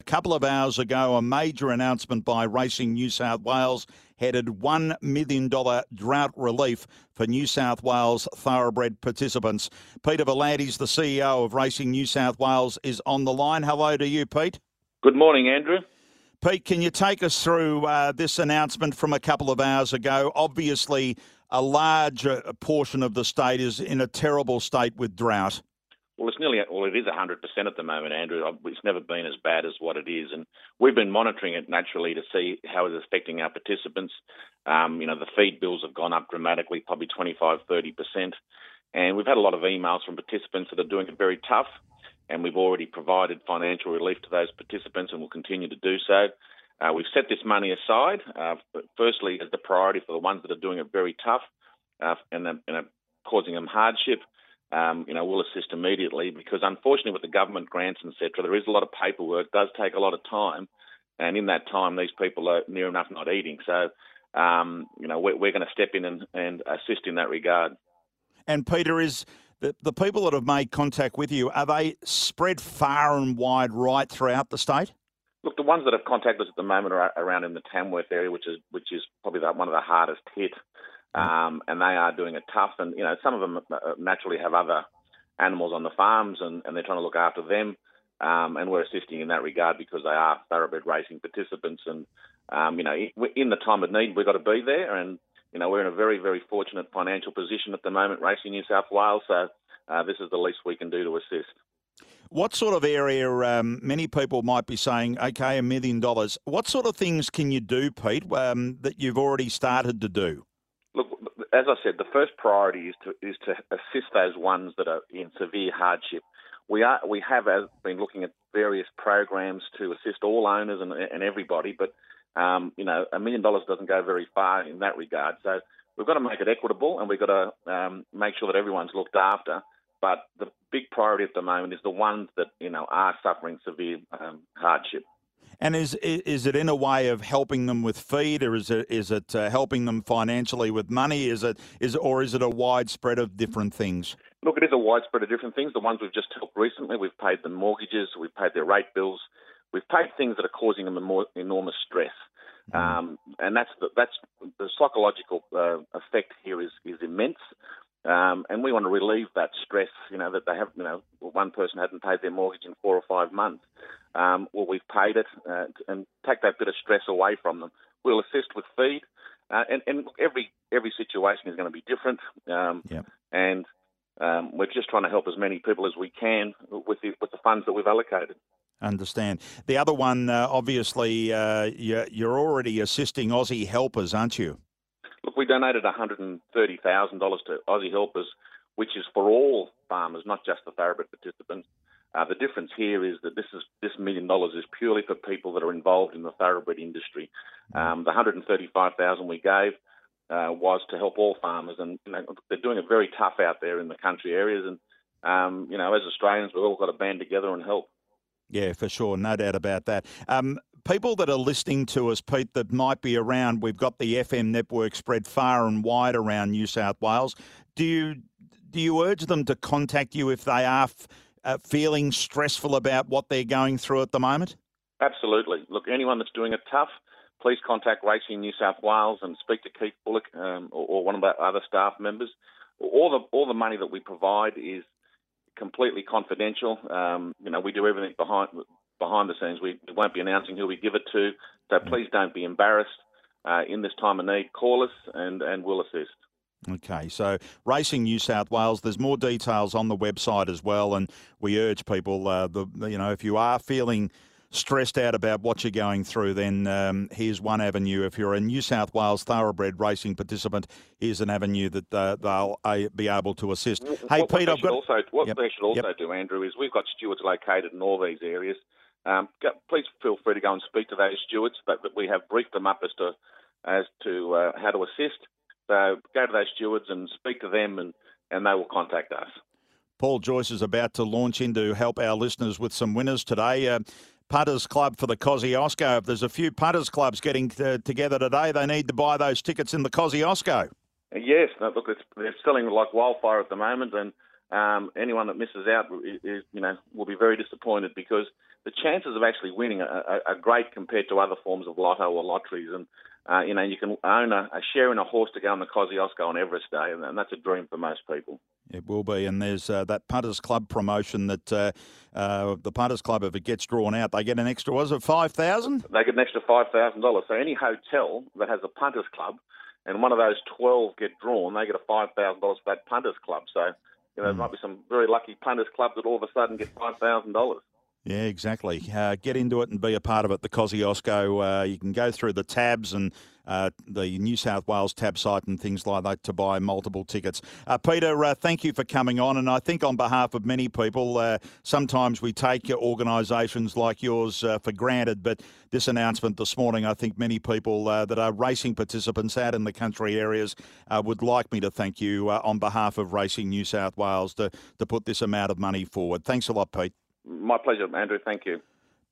couple of hours ago, a major announcement by Racing New South Wales headed $1 million drought relief for New South Wales thoroughbred participants. Peter V'landys, the CEO of Racing New South Wales, is on the line. Hello to you, Pete. Good morning, Andrew. Pete, can you take us through this announcement from a couple of hours ago? Obviously, a large portion of the state is in a terrible state with drought. Well, it is 100% at the moment, Andrew. It's never been as bad as what it is. And we've been monitoring it naturally to see how it's affecting our participants. The feed bills have gone up dramatically, probably 25, 30%. And we've had a lot of emails from participants that are doing it very tough. And we've already provided financial relief to those participants and will continue to do so. We've set this money aside, firstly, as the priority for the ones that are doing it very tough and causing them hardship. We'll assist immediately because, unfortunately, with the government grants, etc., there is a lot of paperwork. It does take a lot of time. And in that time, these people are near enough not eating. So, we're going to step in and assist in that regard. And, Peter, is the people that have made contact with you, are they spread far and wide right throughout the state? Look, the ones that have contacted us at the moment are around in the Tamworth area, which is probably one of the hardest hit. And they are doing it tough. And, some of them naturally have other animals on the farms and they're trying to look after them. And we're assisting in that regard because they are thoroughbred racing participants. And, in the time of need, we've got to be there. And, we're in a very, very fortunate financial position at the moment, Racing New South Wales. So this is the least we can do to assist. What sort of area, many people might be saying, OK, $1 million. What sort of things can you do, Pete, that you've already started to do? Look, as I said, the first priority is to assist those ones that are in severe hardship. We have been looking at various programs to assist all owners and everybody, but $1 million doesn't go very far in that regard. So we've got to make it equitable, and we've got to make sure that everyone's looked after. But the big priority at the moment is the ones that are suffering severe hardship. And is it in a way of helping them with feed, or is it helping them financially with money? Is it a widespread of different things? Look, it is a widespread of different things. The ones we've just helped recently, we've paid them mortgages, we've paid their rate bills, we've paid things that are causing them enormous stress, and that's the psychological effect here is immense. And we want to relieve that stress, that they have, one person hadn't paid their mortgage in 4 or 5 months. Well, we've paid it and take that bit of stress away from them. We'll assist with feed. And every situation is going to be different. And we're just trying to help as many people as we can with the funds that we've allocated. Understand. The other one, obviously, you're already assisting Aussie Helpers, aren't you? Look, we donated $130,000 to Aussie Helpers, which is for all farmers, not just the thoroughbred participants. The difference here is that this $1 million is purely for people that are involved in the thoroughbred industry. The $135,000 we gave was to help all farmers, and they're doing it very tough out there in the country areas. And as Australians, we've all got to band together and help. Yeah, for sure, no doubt about that. People that are listening to us, Pete, that might be around, we've got the FM network spread far and wide around New South Wales. Do you urge them to contact you if they are feeling stressful about what they're going through at the moment? Absolutely. Look, anyone that's doing it tough, please contact Racing New South Wales and speak to Keith Bullock or one of our other staff members. All the money that we provide is completely confidential. We do everything behind the scenes. We won't be announcing who we give it to. So please don't be embarrassed. In this time of need, call us and we'll assist. Okay, so Racing New South Wales, there's more details on the website as well, and we urge people, if you are feeling stressed out about what you're going through, then here's one avenue. If you're a New South Wales thoroughbred racing participant, here's an avenue that they'll be able to assist. Hey, Pete, they should also do, Andrew, is we've got stewards located in all these areas. Please feel free to go and speak to those stewards, but we have briefed them up as to how to assist. So go to those stewards and speak to them, and they will contact us. Paul Joyce is about to launch in to help our listeners with some winners today. Punters Club for the Kosciuszko. If there's a few punters clubs getting together today, they need to buy those tickets in the Kosciuszko. Yes, look, they're selling like wildfire at the moment, and anyone that misses out is, will be very disappointed, because the chances of actually winning are great compared to other forms of lotto or lotteries. And, you can own a share in a horse to go on the Kosciuszko on Everest Day, and that's a dream for most people. It will be, and there's that Punters Club promotion that the Punters Club, if it gets drawn out, they get an extra, was it $5,000? They get an extra $5,000. So any hotel that has a Punters Club and one of those 12 get drawn, they get a $5,000 for that Punters Club. So, there might be some very lucky Punters Clubs that all of a sudden get $5,000. Yeah, exactly. Get into it and be a part of it. The Kosciuszko, you can go through the tabs and the New South Wales tab site and things like that to buy multiple tickets. Peter, thank you for coming on. And I think on behalf of many people, sometimes we take organisations like yours for granted. But this announcement this morning, I think many people that are racing participants out in the country areas would like me to thank you on behalf of Racing New South Wales to put this amount of money forward. Thanks a lot, Pete. My pleasure, Andrew. Thank you.